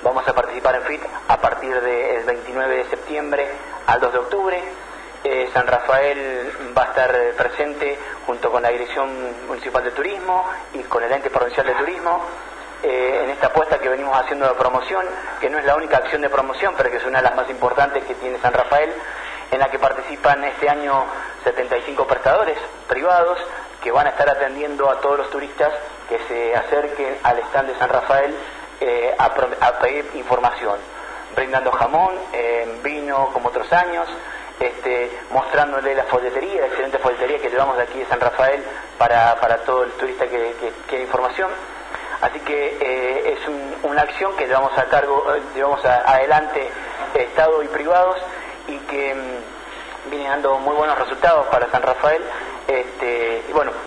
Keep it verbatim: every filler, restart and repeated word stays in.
Vamos a participar en F I T a partir del veintinueve de septiembre al dos de octubre. Eh, San Rafael va a estar presente junto con la Dirección Municipal de Turismo y con el Ente Provincial de Turismo eh, en esta apuesta que venimos haciendo de promoción, que no es la única acción de promoción, pero que es una de las más importantes que tiene San Rafael, en la que participan este año setenta y cinco prestadores privados que van a estar atendiendo a todos los turistas que se acerquen al stand de San Rafael eh, a, a pedir información, brindando jamón, eh, vino como otros años, este, mostrándole la folletería, la excelente folletería que llevamos de aquí de San Rafael para, para todo el turista que, que quiere información. Así que eh, es un, una acción que llevamos a cargo, llevamos a, adelante Estado y privados y que mmm, viene dando muy buenos resultados para San Rafael. Este, y bueno.